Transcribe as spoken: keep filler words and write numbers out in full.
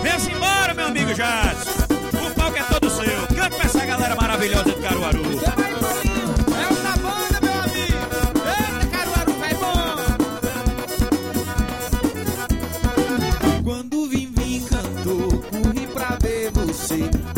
Vem-se embora, meu amigo Jadson. O palco é todo seu. Canta pra essa galera maravilhosa de Caruaru. É o da banda, meu amigo. Eita, Caruaru, vai bom. Quando o Vim Vim cantou, corri pra ver você.